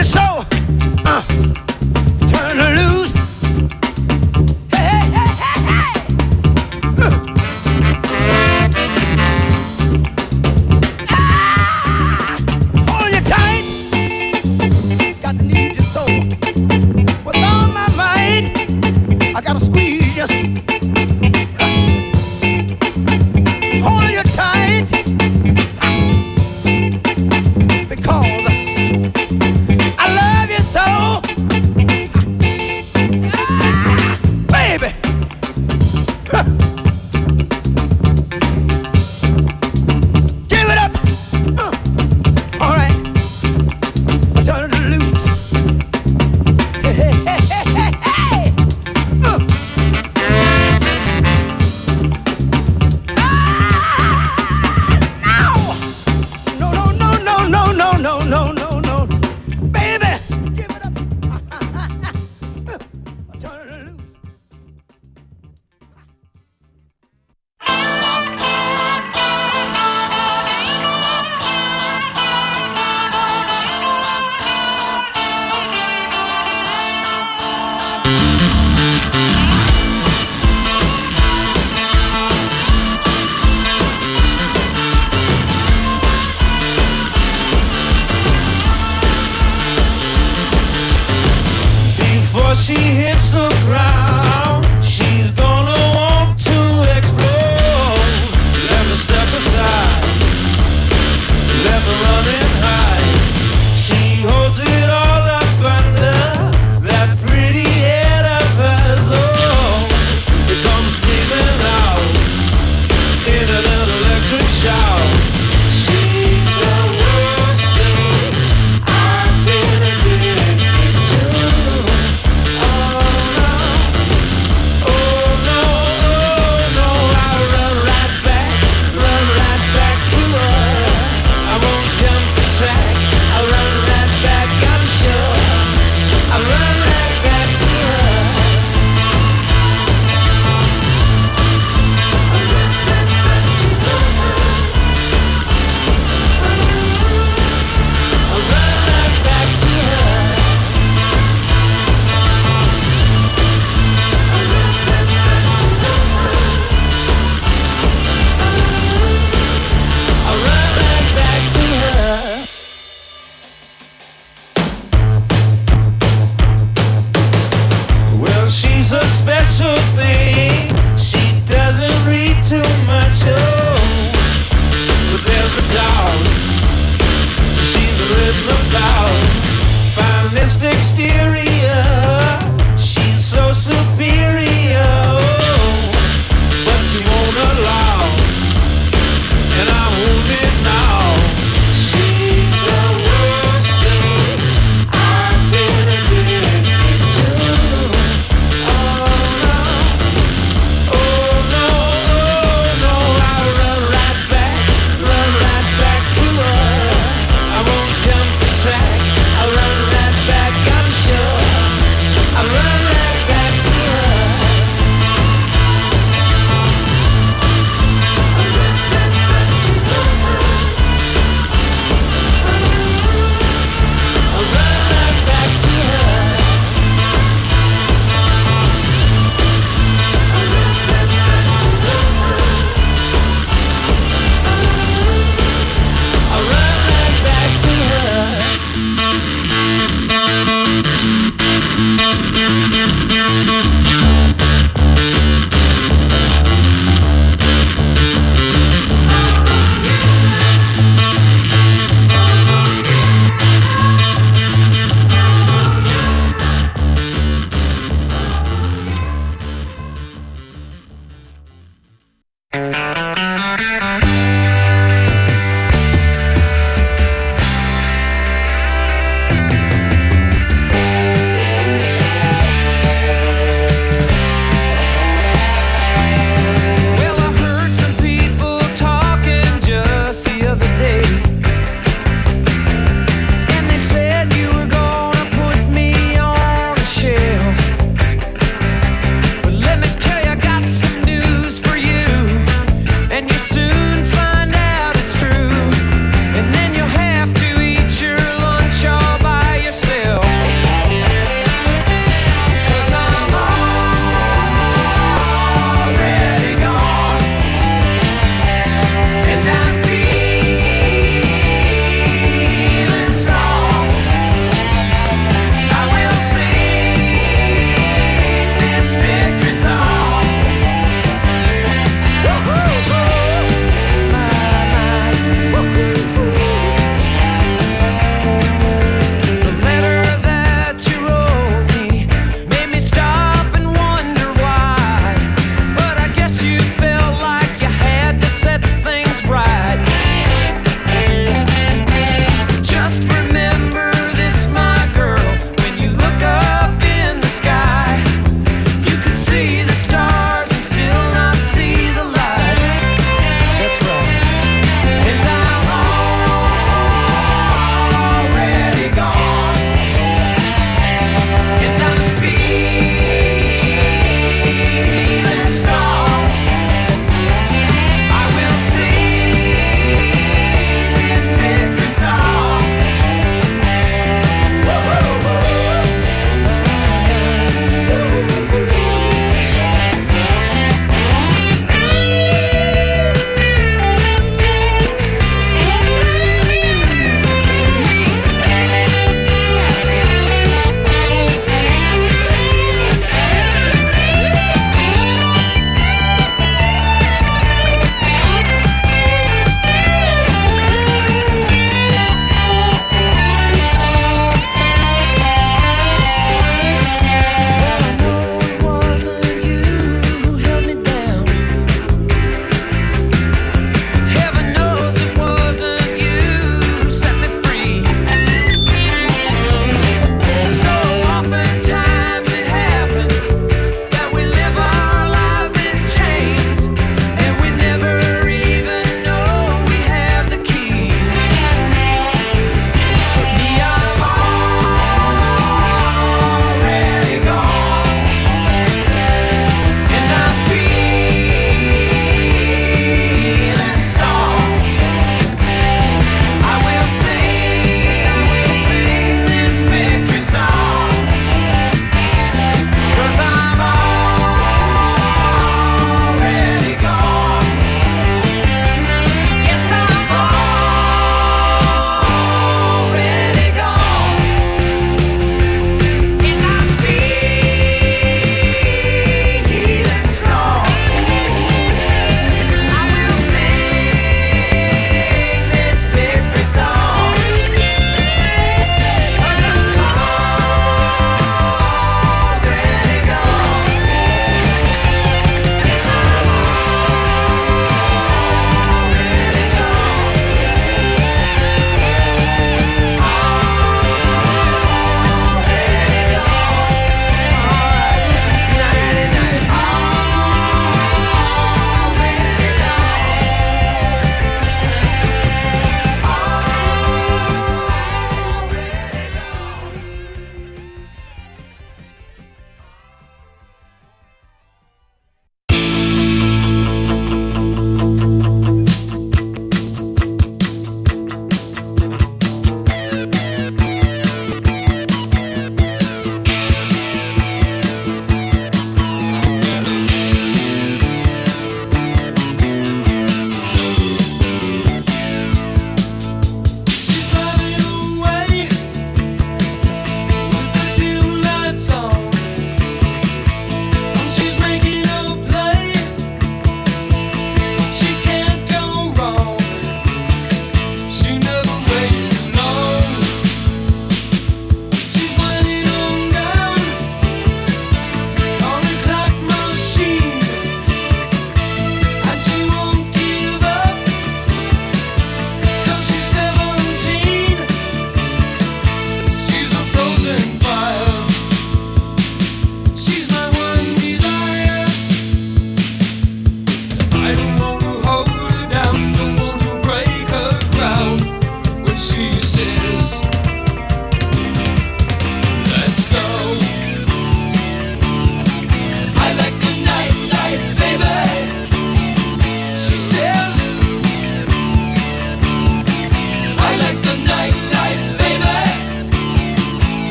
you so. Turn her loose. Hey, hey, hey, hey, hey. Hold you tight. Got to need you so. With all my might, I gotta squeeze you. Hold you tight. Because I love you so. Baby. Give it up. All right. Turn it loose. Hey, hey, hey, hey, hey, hey. No, no, no, no, no, no, no, no, no, no. Baby, give it up. Turn it loose. Before she hits the ground, she's gonna want to explode. Let her step aside, let her run and hide. She holds it all up under that pretty head of hers. Oh, it comes screaming out in a little electric shout. She's the worst thing I've been addicted to. She's a special thing. She doesn't read too much, oh. But there's the doubt. She's written about finest exterior. She's so superior, oh. But you won't allow, and I won't it now. She's the worst thing I've been addicted to. Oh no.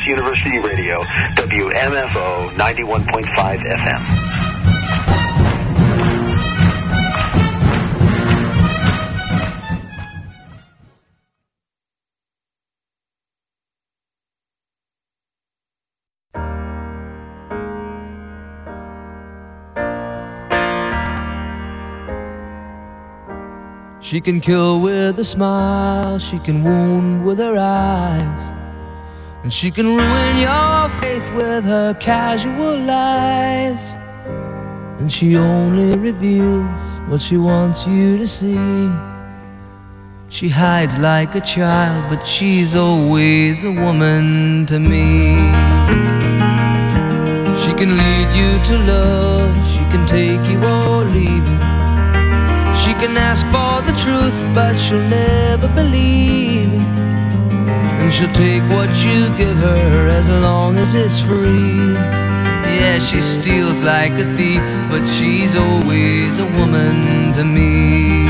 University Radio, WMFO 91.5 FM. She can kill with a smile, she can wound with her eyes, and she can ruin your faith with her casual lies. And she only reveals what she wants you to see. She hides like a child, but she's always a woman to me. She can lead you to love, she can take you or leave you. She can ask for the truth, but she'll never believe. And she'll take what you give her as long as it's free. Yeah, she steals like a thief, but she's always a woman to me.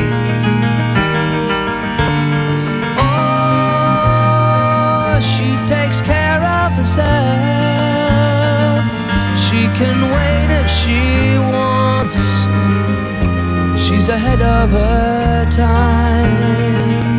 Oh, she takes care of herself. She can wait if she wants. She's ahead of her time.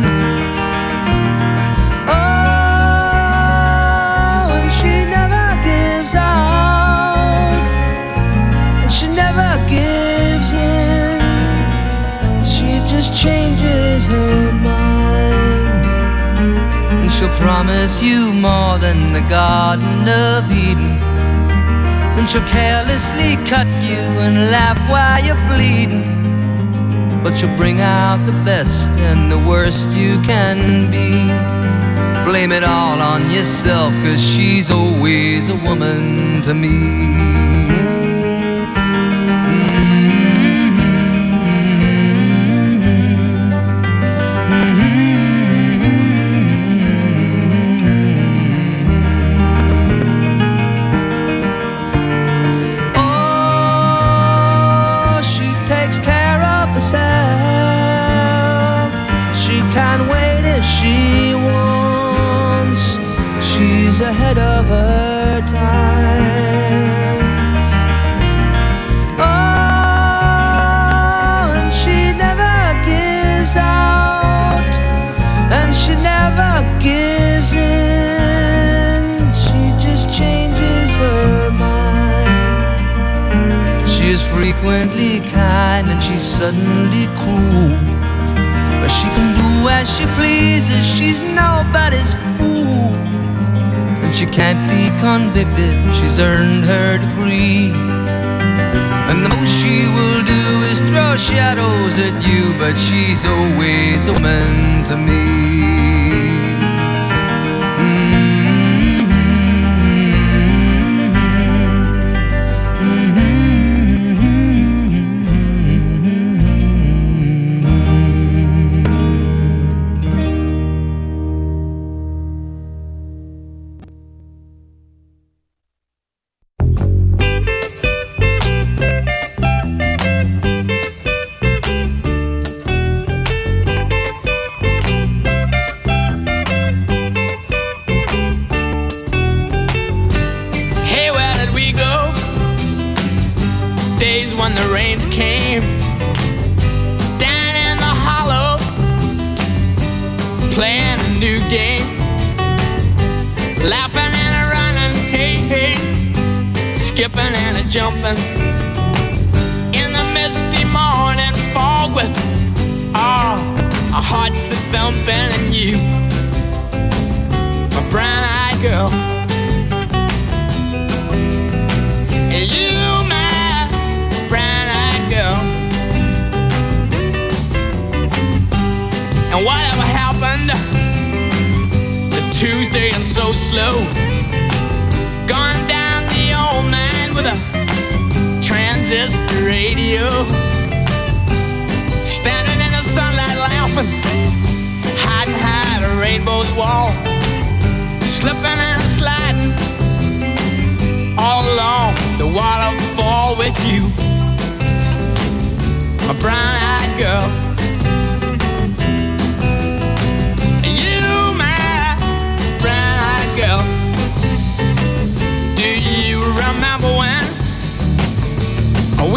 Oh, and she never gives out, and she never gives in. She just changes her mind, and she'll promise you more than the Garden of Eden. Then she'll carelessly cut you and laugh while you're bleeding. But you'll bring out the best and the worst you can be. Blame it all on yourself, 'cause she's always a woman to me. She wants, she's ahead of her time. Oh, and she never gives out, and she never gives in. She just changes her mind. She is frequently kind and she's suddenly cruel. But she can do as she pleases, she's nobody's fool. And she can't be convicted, she's earned her degree. And the most she will do is throw shadows at you, but she's always a woman to me. Jumping in the misty morning fog with our hearts a thumping, and you, my brown-eyed girl, and you, my brown-eyed girl. And whatever happened to Tuesday and so slow, gone down the old man with a transistor radio, standing in the sunlight laughing, hiding behind a rainbow's wall, slipping and sliding all along the waterfall with you, my brown-eyed girl. You, my brown-eyed girl.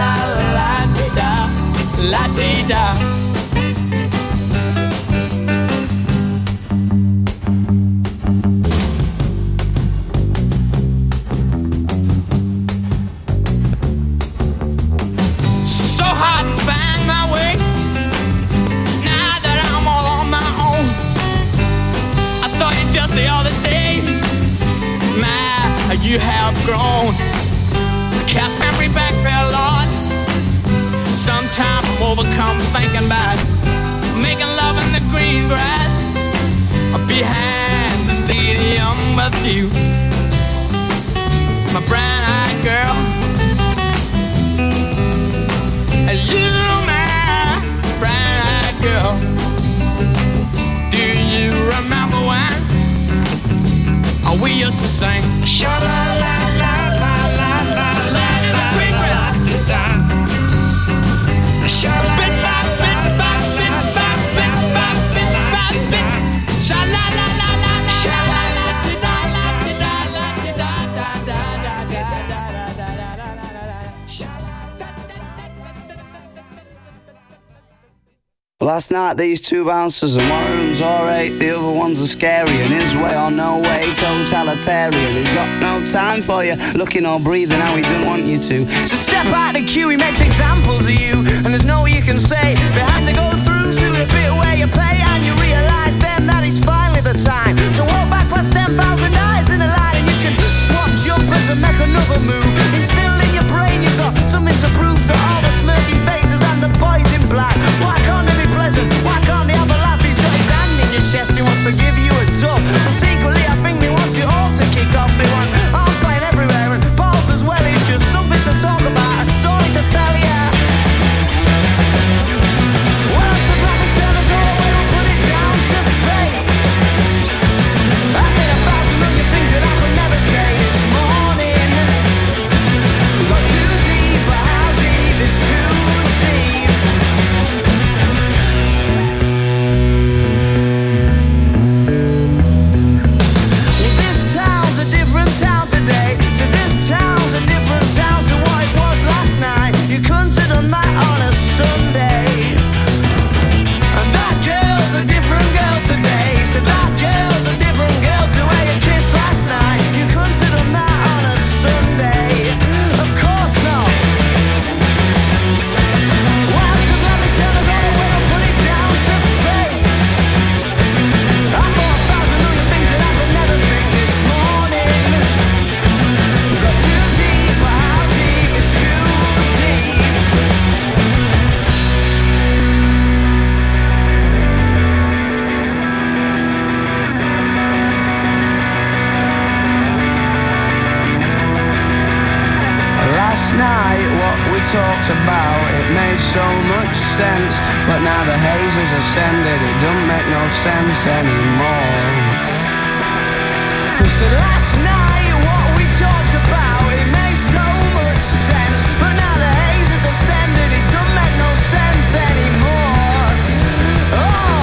la la di da, la di da. So hard to find my way now that I'm all on my own. I saw you just the other day. My, you have grown. Cast memory back there, Lord. Sometimes I'm overcome thinking about making love in the green grass behind the stadium with you, my brown-eyed girl. You, my brown-eyed girl. Do you remember when we used to sing? Sha-la-la-la-la-la-la-la, bit by bit by bit by bit by bit by bit. Sha-la-la-la-la-la, Last night these two bouncers and one of them's alright, the other one's a scary, and his way or no way, totalitarian. He's got no time for you, looking or breathing how he doesn't want you to. So step out the queue, he makes examples of you, and there's no you can say behind the go through to the bit where you pay, and you realise then that it's finally the time to walk back past 10,000 eyes in a line, and you can swap jumpers and make another move. Instilled in your brain, you've got something to prove to all the smirking faces and the boys in black. Why can't they be pleasant? Why can't they have a laugh? He's got his hand in your chest, he wants to give you a dub, but secretly I think he wants you all to kick off. They want arms flying everywhere and balls as well. It's just something to talk about, a story to tell ya. Well, it's a black and tellers all the way, we'll put it down to fate. I said 1,000 million things that I could never say this morning. Got too deep, but how deep is too deep? Well, this town's a different town today, so this town's a different town to what it was last night. You couldn't have done that on a Sunday. And that girl's a different girl today, so that girl's a different girl to where you kissed last night. You couldn't have done that on a Sunday. Of course not. Well, so let me tell us all the way, I'll put it down to fate. I thought 1,000 million things that I could never think this morning. Got too deep, but how deep is too deep? Last night what we talked about, it made so much sense, but now the haze has ascended, it don't make no sense anymore. So last night what we talked about, it made so much sense, but now the haze has ascended, it don't make no sense anymore. Oh.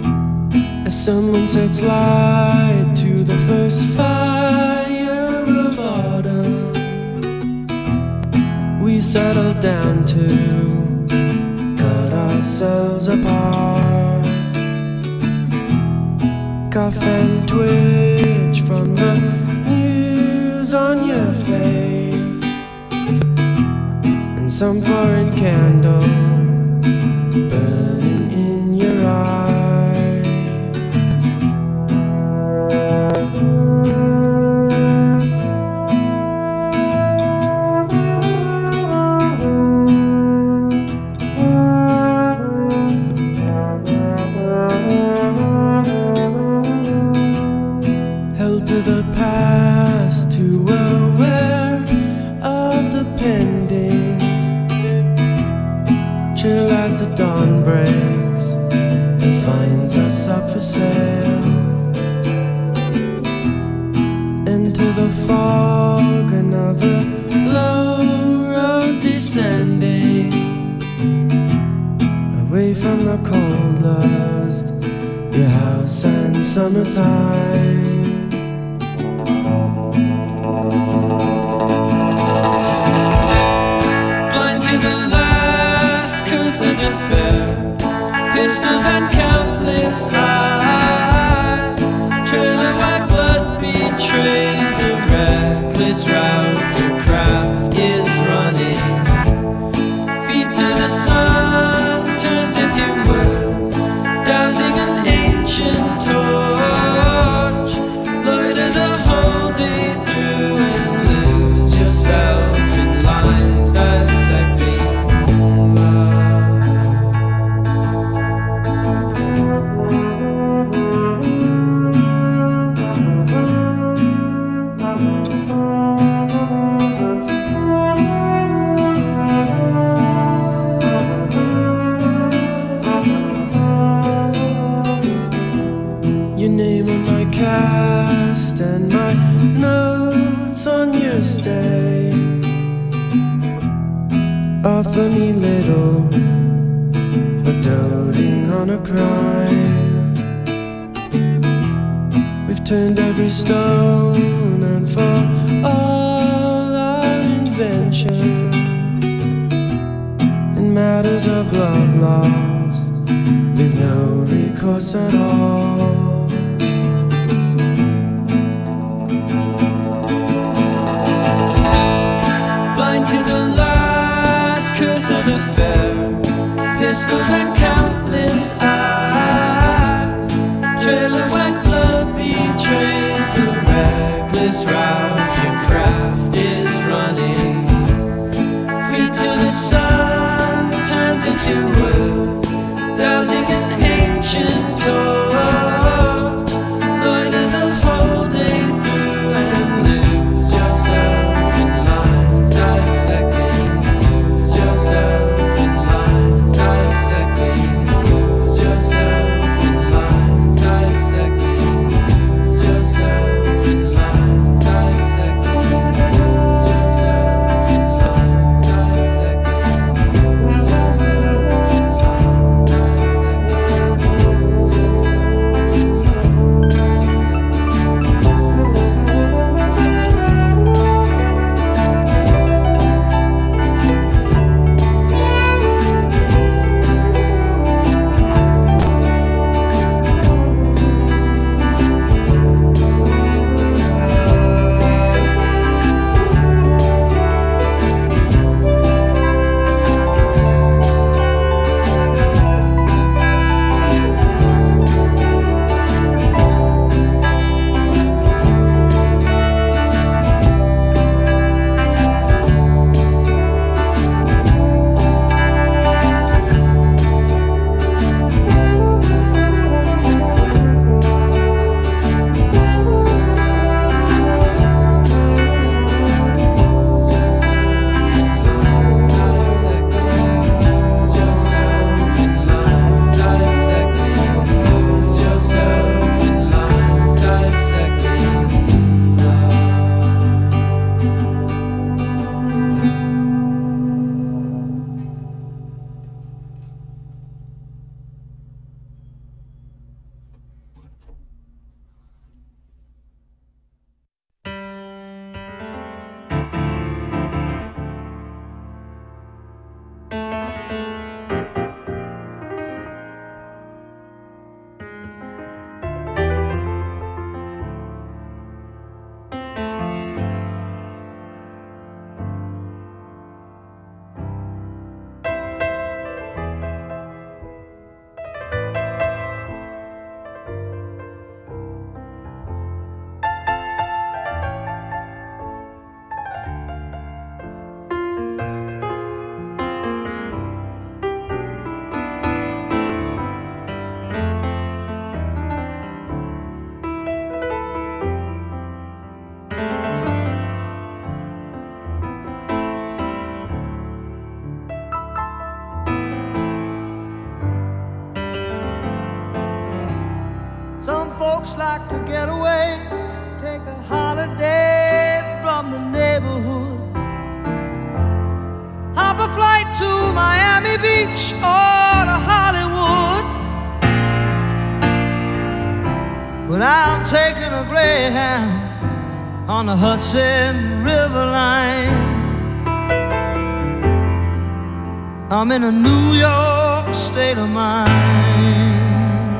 Someone sets light to the first fire of ourselves apart. Cough and twitch from the news on your face, and some foreign candle burning in your eye. Held to the past, too aware of the pending. Chill as the dawn breaks and finds us up for sale. Into the fog, another low road descending, away from the cold lust, your house and summertime. Blind to the last curse of the fair, pistols and countless eyes. Trail of white blood betrays the reckless route your craft is running. Feet to the sun turns into wood, dousing an ancient torch. Loiter the whole day through and lose yourself in lines dissecting love. Your name on my cast and my notes on your stay offer me little, but doting on a crime. We've turned every stone, and for all our invention in matters of love lost, we've no recourse at all. Blind to the last curse of the fair, pistols and countless eyes. Trail of white blood betrays the reckless route your craft is running. Feet to the sun turns into wood, dousing an ancient torch. Loiter the whole day through and lose yourself in lines dissecting. Lose yourself in lines dissecting. folks like to get away, take a holiday from the neighborhood, hop a flight to Miami Beach or to Hollywood. But I'm taking a Greyhound on the Hudson River line. I'm in a New York state of mind.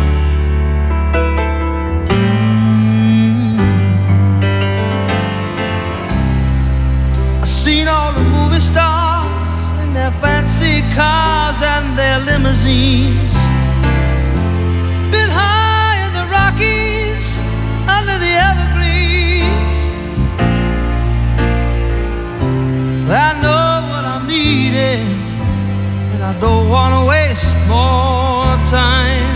I've seen all the movie stars in their fancy cars and their limousines, been high in the Rockies under the evergreens. I know what I'm needing, I don't want to waste more time.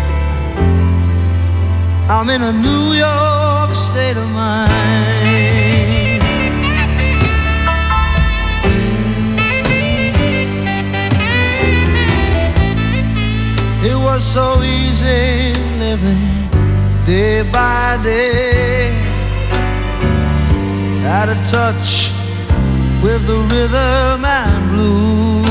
I'm in a New York state of mind. It was so easy living day by day, out of touch with the rhythm and blues.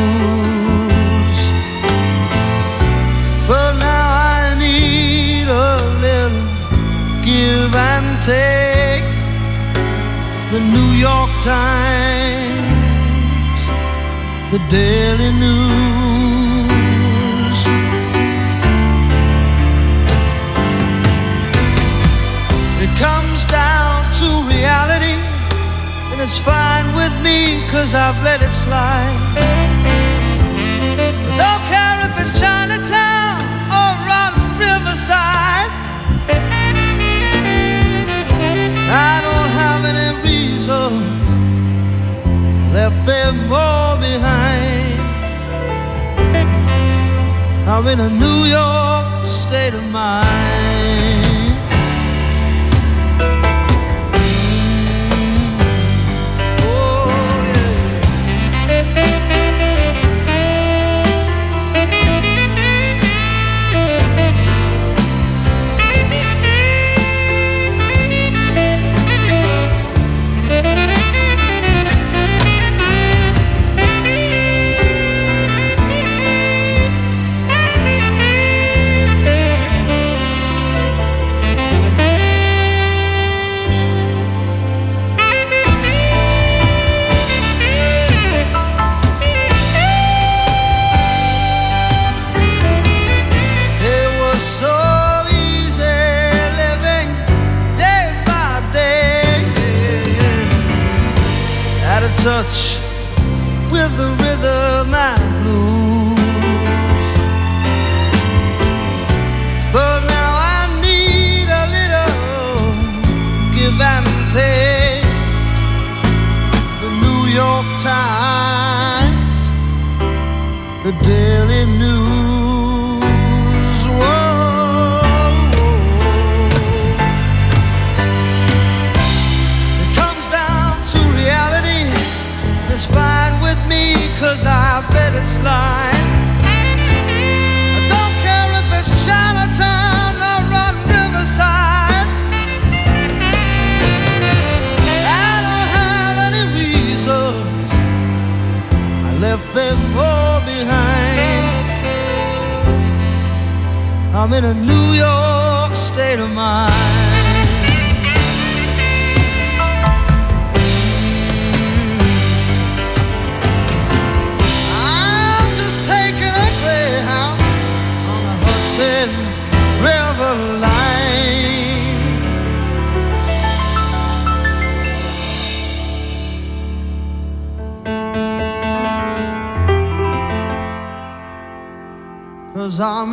But now I need a little give and take. The New York Times, the Daily News. It comes down to reality, and it's fine with me, 'cause I've let it slide. I don't care if it's Chinatown or on Riverside. I don't have any reason, left them all behind. I'm in a New York state of mind. Touch with the rhythm and blues. But now I need a little give and take. The New York Times, the Daily News. Whoa. It comes down to reality. It's fine with me, 'cause I've let it slide. I don't care if it's Chinatown or on Riverside. I don't have any reason, I left them all behind. I'm in a New York state of mind. River line. 'Cause I'm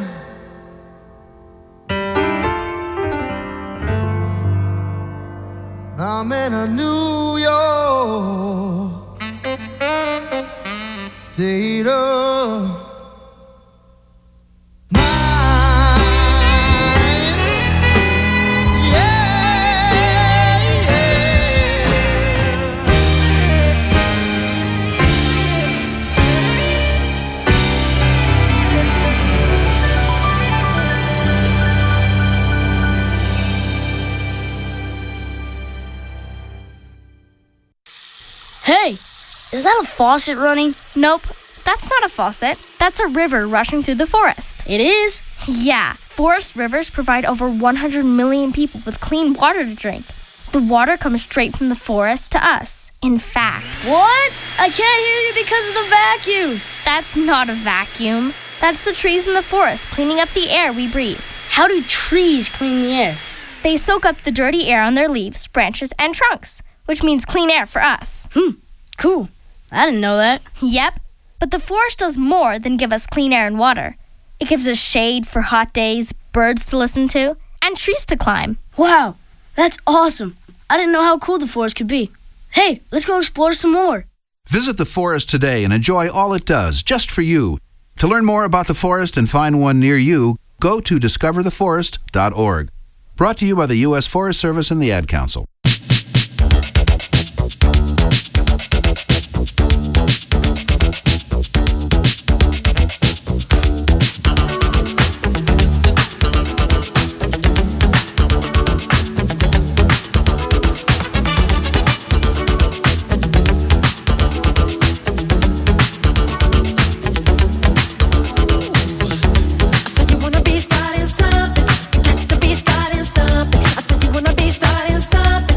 in a New York state of Hey, is that a faucet running? Nope, that's not a faucet. That's a river rushing through the forest. It is? Yeah, forest rivers provide over 100 million people with clean water to drink. The water comes straight from the forest to us. In fact... What? I can't hear you because of the vacuum. That's not a vacuum. That's the trees in the forest cleaning up the air we breathe. How do trees clean the air? They soak up the dirty air on their leaves, branches, and trunks, which means clean air for us. Cool. I didn't know that. Yep, but the forest does more than give us clean air and water. It gives us shade for hot days, birds to listen to, and trees to climb. Wow, that's awesome. I didn't know how cool the forest could be. Hey, let's go explore some more. Visit the forest today and enjoy all it does, just for you. To learn more about the forest and find one near you, go to discovertheforest.org. Brought to you by the U.S. Forest Service and the Ad Council. Stop.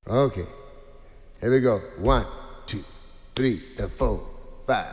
Okay. Here we go. 1, 2, 3, and 4, 5.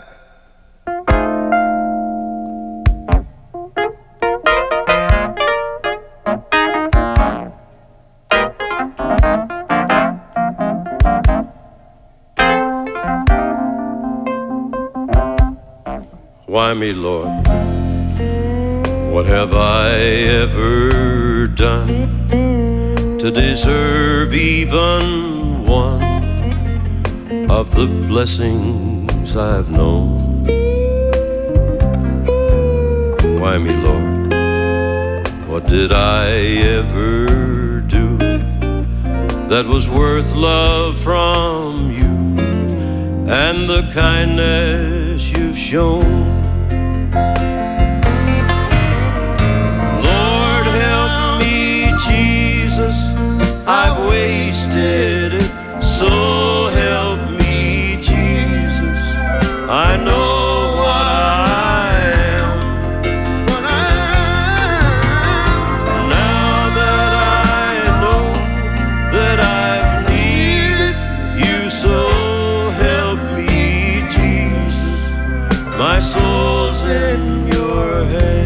Why me, Lord? What have I ever done to deserve even one of the blessings I've known? Why me, Lord? What did I ever do that was worth love from you and the kindness you've shown? Jesus, I've wasted it, so help me, Jesus. I know what I am, now that I know that I've needed you, so help me, Jesus. My soul's in your hands.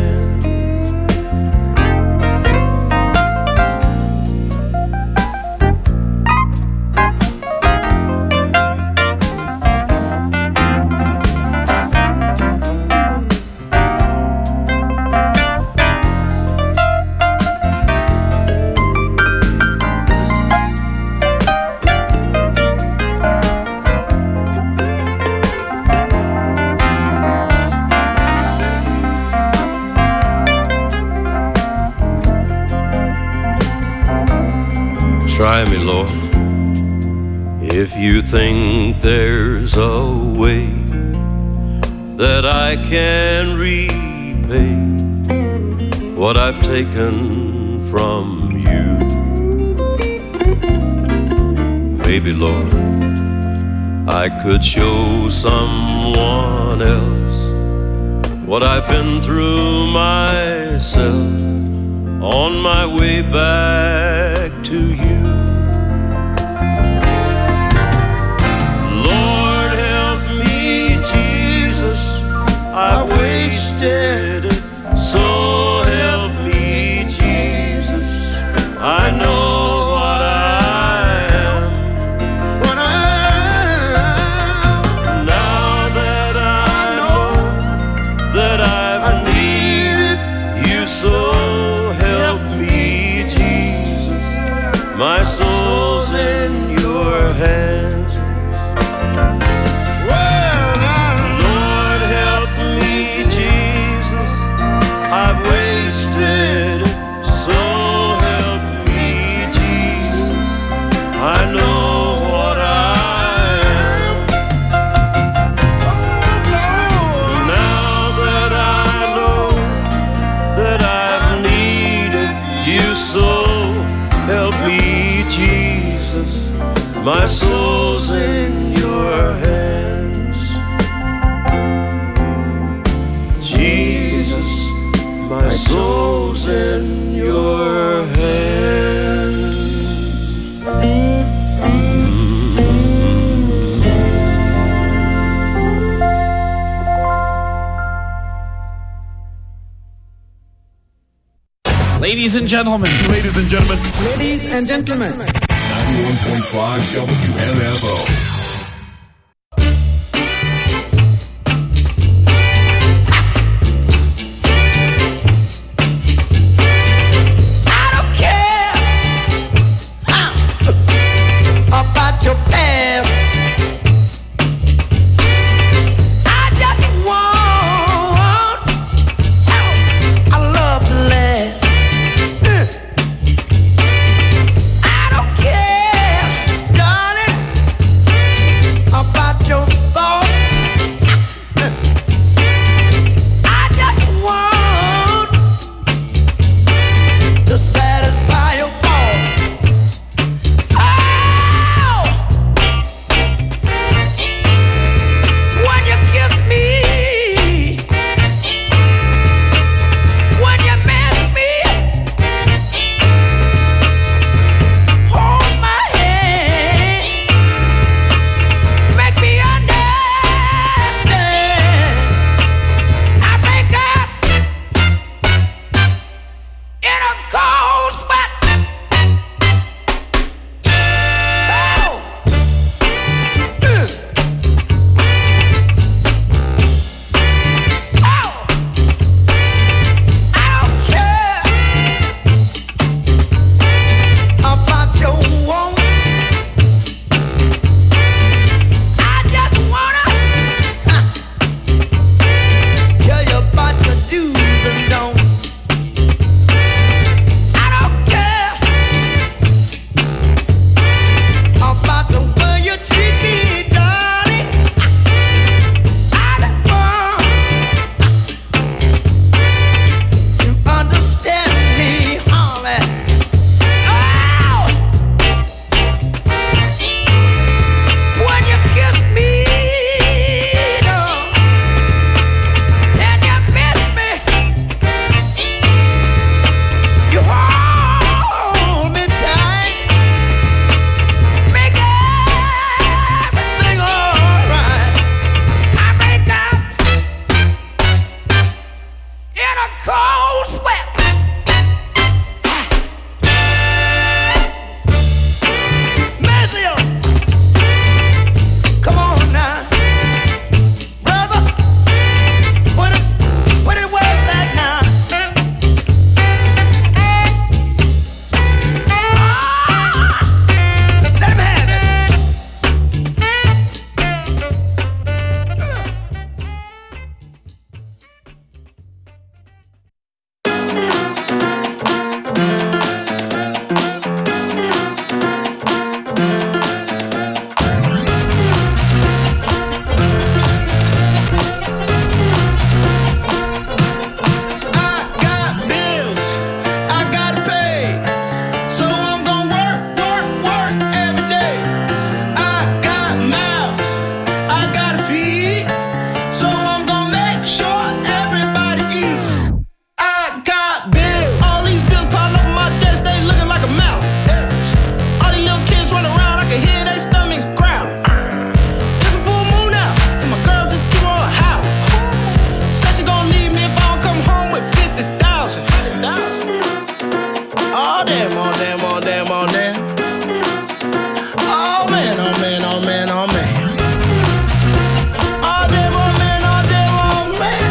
Try me, Lord, if you think there's a way that I can repay what I've taken from you. Maybe, Lord, I could show someone else what I've been through myself on my way back to you. I've wasted it, so help me, Jesus. I know what I am, now that I know that I've needed you, so help me, Jesus. My soul's in your hands. I've wasted it, so help me, Jesus. I know what I am, now that I know that I've needed you, so help me, Jesus. My soul's in your hands, Jesus. My soul's in your hands. Ladies and gentlemen. Ladies and gentlemen. Ladies and gentlemen. 91.5 WMFO. Your past, I just want our love to last. I don't care, darling, Oh damn, oh damn, oh damn, oh damn. Oh man, oh man, oh man, oh man. Oh damn, oh man, oh damn, oh man.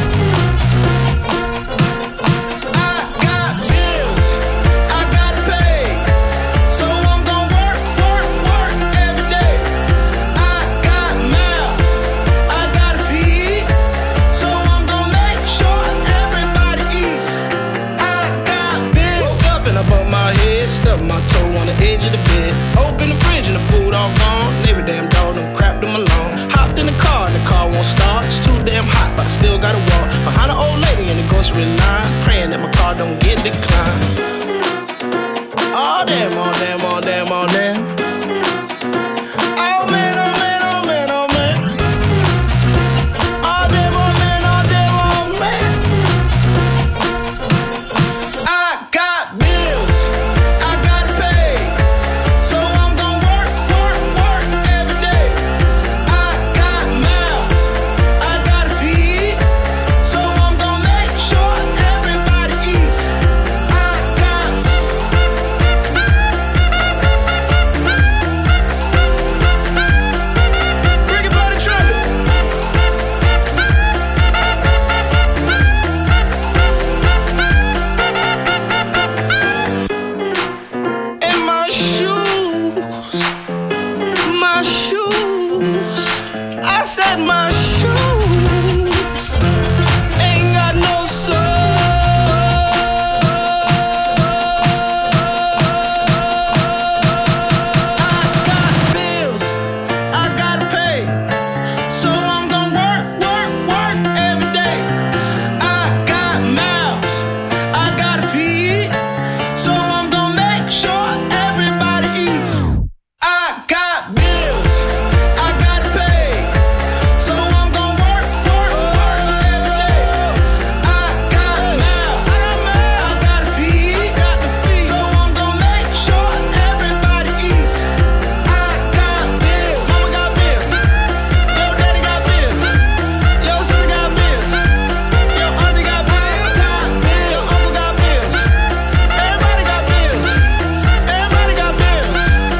I got bills, I gotta pay, so I'm gonna work, work, work every day. I got mouths, I gotta feed, so I'm gonna make sure everybody eats. I got bills. Woke up and I bumped my head, stubbed my toe on the edge of the bed. Open the fridge and the food all gone. Neighbor damn dog done crapped them alone. Hopped in the car and the car won't start. It's too damn hot, but I still gotta walk behind an old lady in the grocery line, praying that my car don't get declined. Oh damn, oh damn, oh damn, oh damn. Oh man, oh man, oh man, oh man. Oh damn, oh man, oh damn, oh man. I got bills, I gotta pay, so I'm gonna work, work, work every day. I got mouths, I gotta feed, so I'm gonna make sure everybody eats. I got bring it by the trumpet. And my shoes, my shoes. I said my shoes ain't got no bills, I gotta pay, so I'm gonna work, work, work every day. I got mouths, I gotta feed, so I'm gonna make sure everybody eats. I got bills, I gotta pay, so I'm gonna work, work, work every day. I got mouths, I gotta feed, so I'm gonna make sure everybody eats. I got bills, mama got bills, yo daddy got bills, yo sister got bills, yo auntie got bills, yo uncle got bills, everybody got bills, everybody got bills.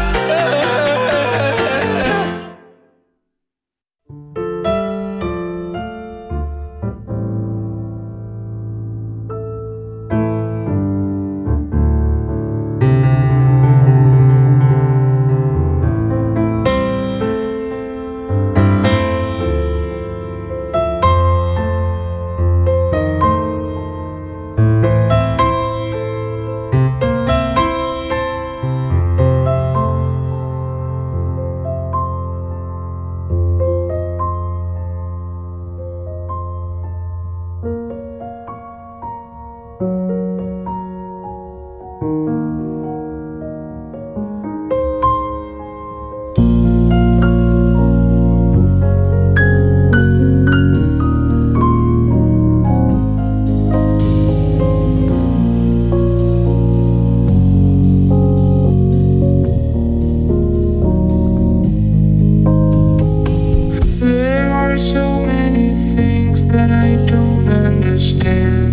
There are so many things that I don't understand.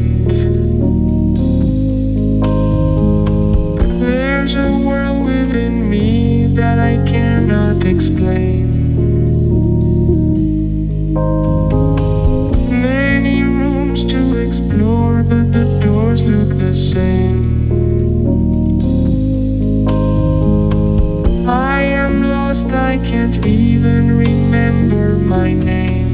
There's a world within me that I cannot explain. Many rooms to explore, but the doors look the same. I am lost, I can't even remember my name.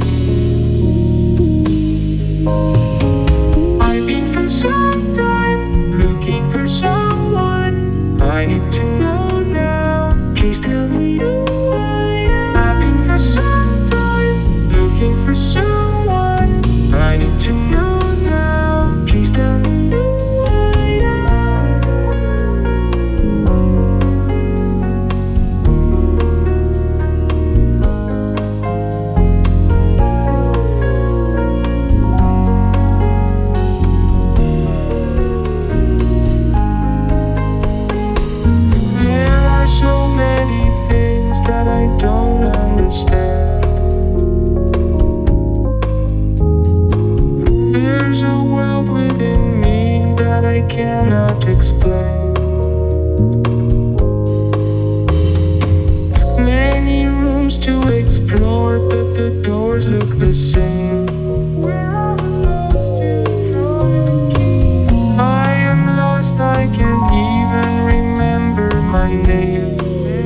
I've been for some time looking for someone. I need to know now, please tell me who I am. I've been for some time looking for someone. I need to know now, please tell me who I am. yours look the same. I am lost, I can't even remember my name.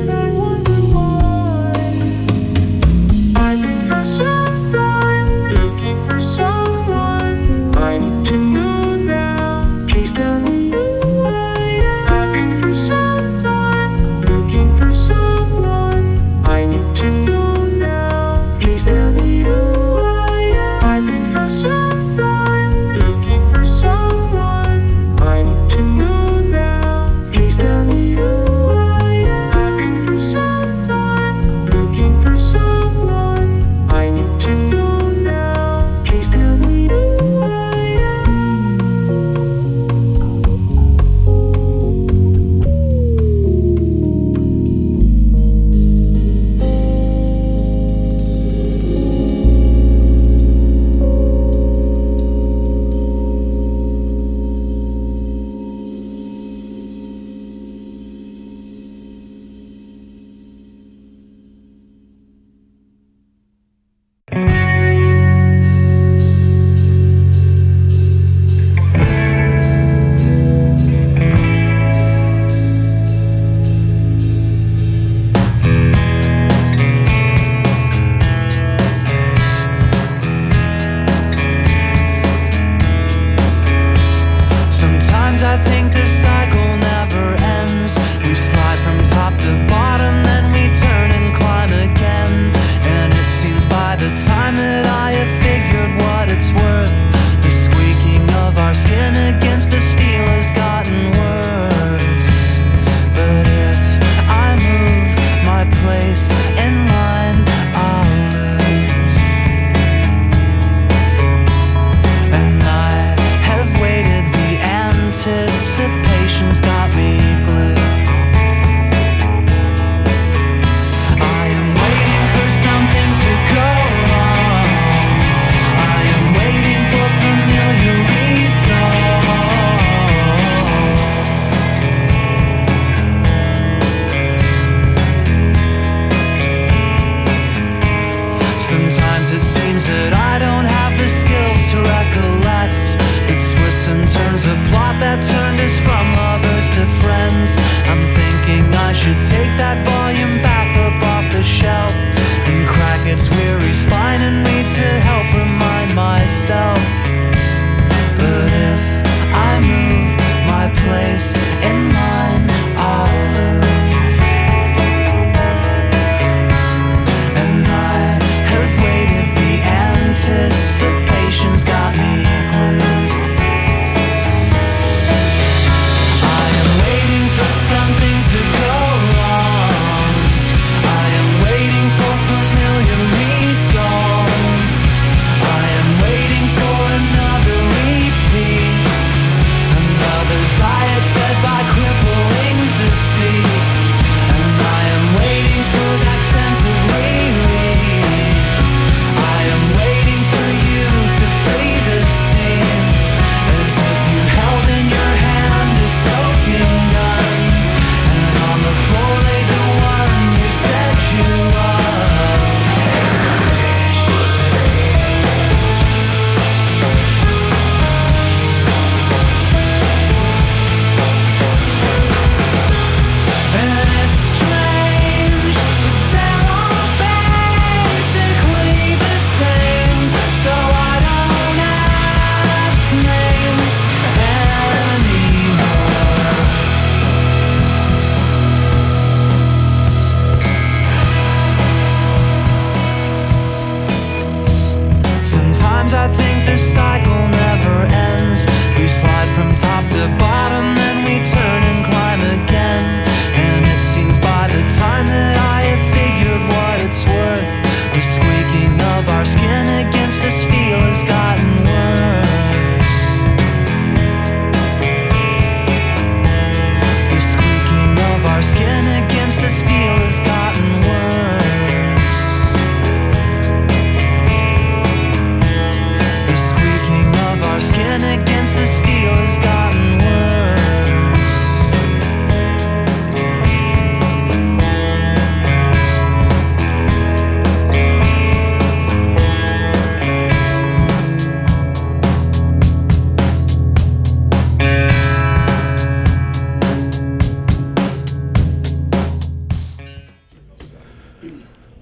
I've been for some time looking for someone I need to know now. Please tell me who I am. I've been for some time looking for someone I need to know now. Please tell me who I am.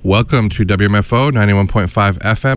Welcome to WMFO 91.5 FM.